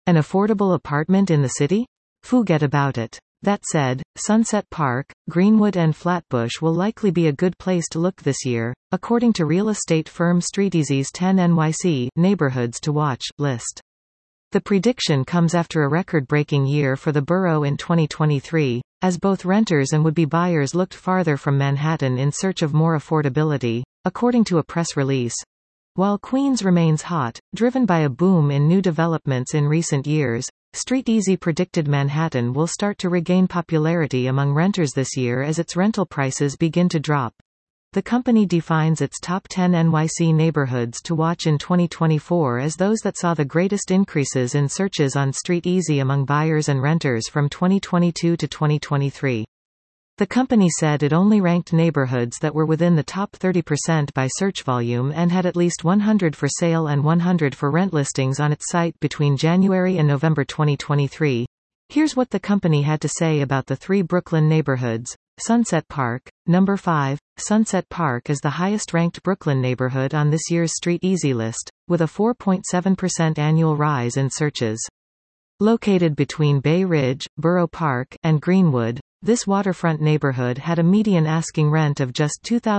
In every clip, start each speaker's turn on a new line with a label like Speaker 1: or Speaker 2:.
Speaker 1: An affordable apartment in the city? Forget about it. That said, Sunset Park, Greenwood and Flatbush will likely be a good place to look this year, according to real estate firm StreetEasy's 10 NYC neighborhoods to watch list. The prediction comes after a record-breaking year for the borough in 2023, as both renters and would-be buyers looked farther from Manhattan in search of more affordability, according to a press release. While Queens remains hot, driven by a boom in new developments in recent years, StreetEasy predicted Manhattan will start to regain popularity among renters this year as its rental prices begin to drop. The company defines its top 10 NYC neighborhoods to watch in 2024 as those that saw the greatest increases in searches on StreetEasy among buyers and renters from 2022 to 2023. The company said it only ranked neighborhoods that were within the top 30% by search volume and had at least 100 for sale and 100 for rent listings on its site between January and November 2023. Here's what the company had to say about the three Brooklyn neighborhoods. Sunset Park, number 5. Sunset Park is the highest-ranked Brooklyn neighborhood on this year's StreetEasy list, with a 4.7% annual rise in searches. Located between Bay Ridge, Borough Park, and Greenwood, this waterfront neighborhood had a median asking rent of just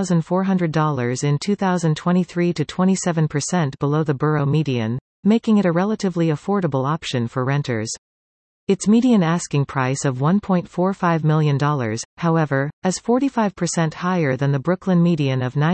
Speaker 1: $2,400 in 2023 to 27% below the borough median, making it a relatively affordable option for renters. Its median asking price of $1.45 million, however, is 45% higher than the Brooklyn median of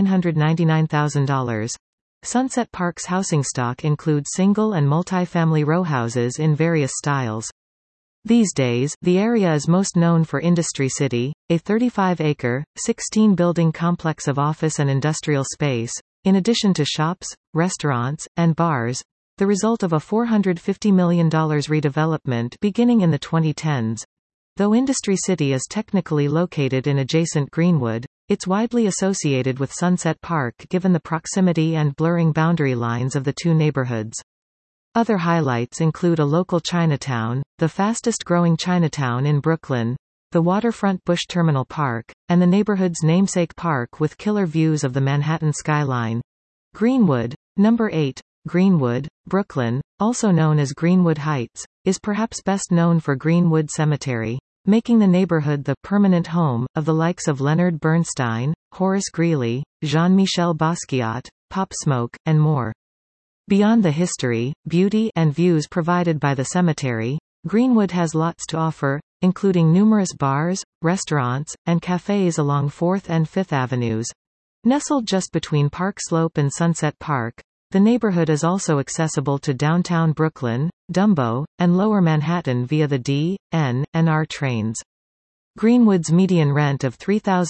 Speaker 1: $999,000. Sunset Park's housing stock includes single and multi-family row houses in various styles. These days, the area is most known for Industry City, a 35-acre, 16-building complex of office and industrial space, in addition to shops, restaurants, and bars, the result of a $450 million redevelopment beginning in the 2010s. Though Industry City is technically located in adjacent Greenwood, it's widely associated with Sunset Park given the proximity and blurring boundary lines of the two neighborhoods. Other highlights include a local Chinatown, the fastest-growing Chinatown in Brooklyn, the waterfront Bush Terminal Park, and the neighborhood's namesake park with killer views of the Manhattan skyline. Greenwood, number 8. Greenwood, Brooklyn, also known as Greenwood Heights, is perhaps best known for Greenwood Cemetery, making the neighborhood the permanent home of the likes of Leonard Bernstein, Horace Greeley, Jean-Michel Basquiat, Pop Smoke, and more. Beyond the history, beauty, and views provided by the cemetery, Greenwood has lots to offer, including numerous bars, restaurants, and cafes along 4th and 5th Avenues. Nestled just between Park Slope and Sunset Park, the neighborhood is also accessible to downtown Brooklyn, Dumbo, and Lower Manhattan via the D, N, and R trains. Greenwood's median rent of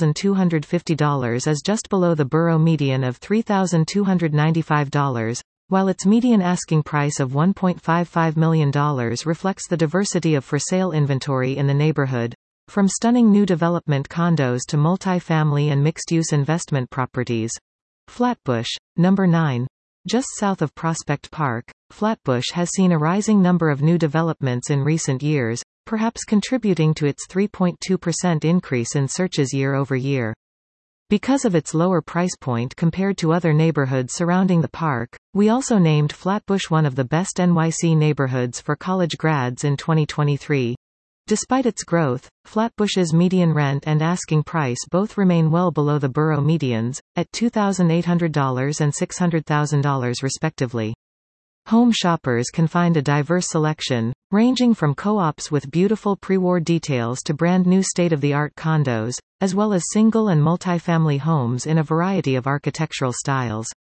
Speaker 1: $3,250 is just below the borough median of $3,295, while its median asking price of $1.55 million reflects the diversity of for-sale inventory in the neighborhood, from stunning new development condos to multi-family and mixed-use investment properties. Flatbush, number 9. Just south of Prospect Park, Flatbush has seen a rising number of new developments in recent years, perhaps contributing to its 3.2% increase in searches year over year. Because of its lower price point compared to other neighborhoods surrounding the park, we also named Flatbush one of the best NYC neighborhoods for college grads in 2023. Despite its growth, Flatbush's median rent and asking price both remain well below the borough medians, at $2,800 and $600,000 respectively. Home shoppers can find a diverse selection, ranging from co-ops with beautiful pre-war details to brand-new state-of-the-art condos, as well as single and multi-family homes in a variety of architectural styles.